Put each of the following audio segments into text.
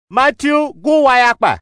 Matthew gu wayakpa.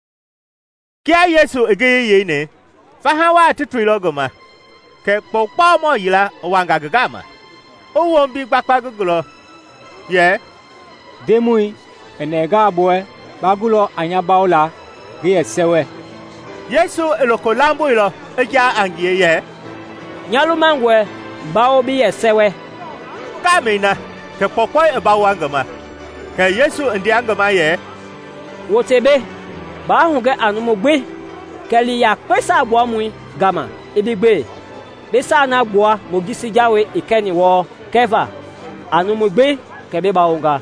Kia Yesu ege ye ne. Fahawa titwilo goma. Ke pokpa mo yila wanga gama. O won bi gbapa gugulo. Ye. Demui enega aboe bagulo anya baola ge sewe. Yesu eloko lambo ilo eja angie ye. Nyalu mangwe bao bi sewe. Kamina ke pokpa e bawa gama. Ke Yesu ndi angama ye. Wotebe ba hu ge anumugbe keli ya pesa gbo mu gama ibigbe besa na gbo mogisi jawe ikeni wo keva anumugbe kebe ba unga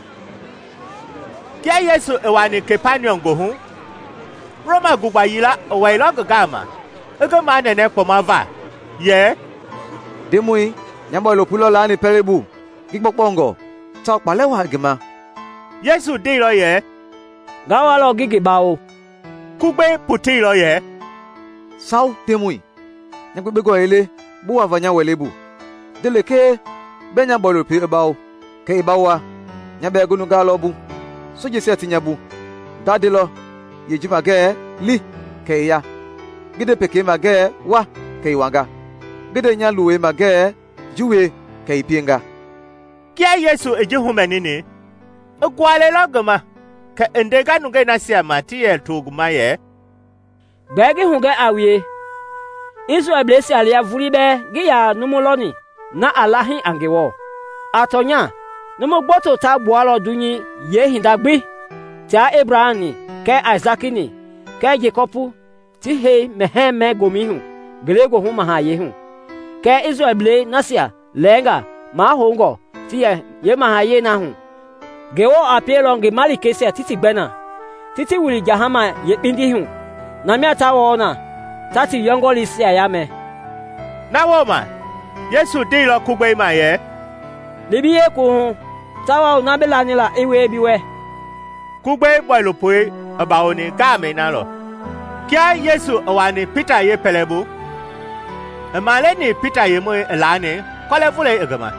kia Yesu ewani Kepanion go hu Roma gugba yila owa ilo gama ego ma nene poma va ye demui nyambo lo pulo la ni perebu gigbopongo ta palewa gema Yesu de lo ye gawa lo gigi bao kugbe puti lo ye sao temui nyagbe go ele bu avanya welebu deleke benya bolo pi bao ke bawa nyabe gunu galo bu soje se tinyabu dadelo yejuma ge li ke ya gide peke mage wa ke wanga gide nyaluwe mage juwe ke pienga kia Yesu ejihumenini egwale lo gama ke endega nuge nasia Matiel tuguma ye begi huge awie Israel blesi alia vuribe giya numuloni na alahi angewo atonya numu gboto ta bualo dunyi ye hindagbi ta Abrahami ke Isaacini ke Jacobu ti he meheme gomihu grego hu mahaye hu ke Israel ble nasia lenga ma hongo ti ye mahaye na hu gewo apelonge malikese titi gbena titi wuli jahama ye bindi hu na mi atawo na tati yongoli si ayame na woma Yesu de lo kugbe ma ye libiye ku tawa na belani la ewe biwe kugbe boilo poe abawo ni game na lo kia Yesu awani Peter ye pelebu amale ni Peter ye mo elane kole fule egama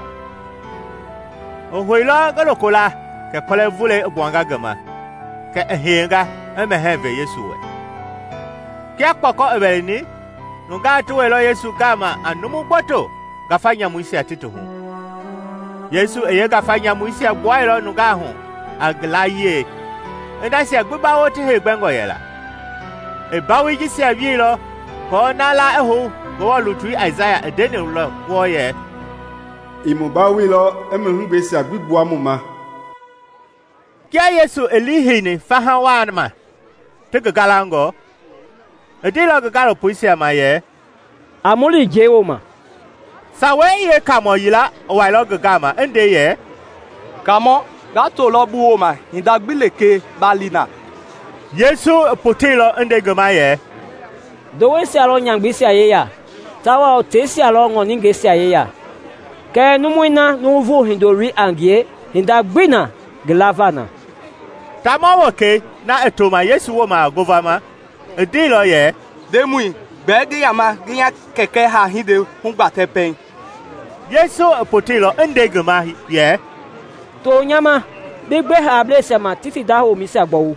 o hoilo galokola ke kole vule obwanga gama ke ehenga emeheve Yesu we kia kpoko ebelini nuga tuwelo Yesu gama anumu gboto gafanya muisi atitu hu Yesu eye gafanya muisi agwailo nuga hu aglaye endasi agbuba wote he gbengo yela ebawi jisi abielo ko nala eho go lutu Isaiah edene lo wo ye imubawi lo emehugbesi agbibu amuma kia Yesu elihini fahawanma tege galango edilo galo puisia ma ye amuli jewoma sawe ye kamo yila wailo gama ende ye kamo gato lo buoma indagbileke balina Yesu potilo ende gama ye dowe si alo nyangbisi ayeya tawa o tesi alo ngoni ngesi ayeya ke numuina nuvu hindori angie hindagbina glavana tamawoke na etoma Yesu woma govama edilo ye demui begi yama ginya keke ha hinde hungbate pen Yesu potilo ende gama ye to nyama bigbe ha blesema titi da ho misi agbowu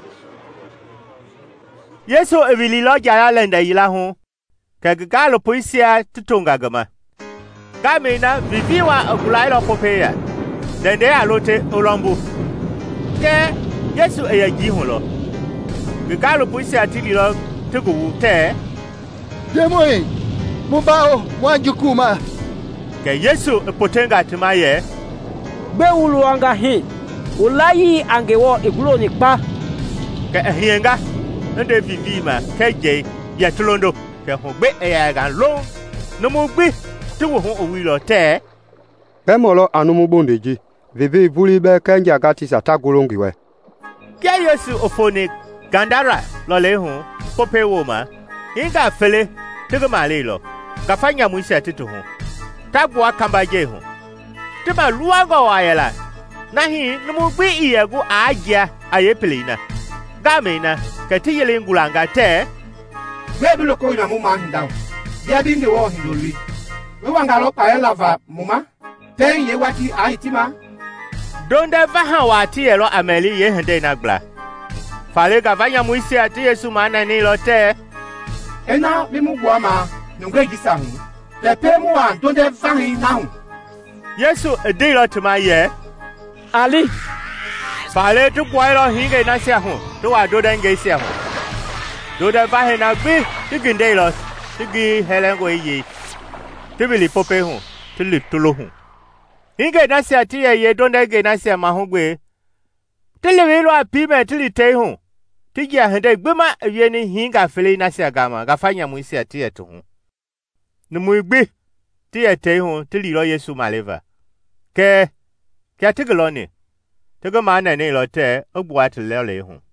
Yesu evili lo jara lenda yila hu ke galo poisia tutunga gama gamina viviwa agulailo popeya dende alote olombu ke Yesu eyaji hu lo galo poisia tililo tugu te demoi mubao wanjukuma ke Yesu potenga timaye be wulu anga hi ulayi angewo egulo ni pa ke ehienga ende vivima ke je ya tulondo ke hogbe eyaga lo no mo gbe tuwo hu owilo te bemolo anumu bondeji vivi vuli be kenja gati satagulongiwe ke Yesu ofoni gandara lo le hu pope woma inga fele tugo malilo gafanya muisi atitu hu tabwa kambaje hu tiba luago ayela nahi numu gbe iyegu aja ayepelina gamina kati yele ngulanga te bebulo ko ina muma hindaw ya binge wo hindoli we wangalo pa elava muma te ye wati aitima donde va ha wati elo ameli ye hende na gla Fale ga vanya muisia ti Yesu mana ni lote. Ena bimu guama nungwe gisahu. Le pe mu an donde vahi nahu. Yesu de lo tuma ye. Ali. Fale tu kwai lo hinge na sia hu. Tu wa do den ge sia hu. Do de vahi na bi ti ginde lo. Ti gi helen go yi. Ti bili pope hu. Ti li tulo hu. Hinge na sia ti ye donde ge na sia ma hu gbe. Ti le lo api me ti li te hu. Ti ya hende gbema ye ni hinga fele na sia gama ga fanya mu sia ti eto hu. Ni mu gbe ti ete hu ti li lo Yesu maleva. Ke ti gelo ni. Ti go ma na ni lo te ogbo ati le hu.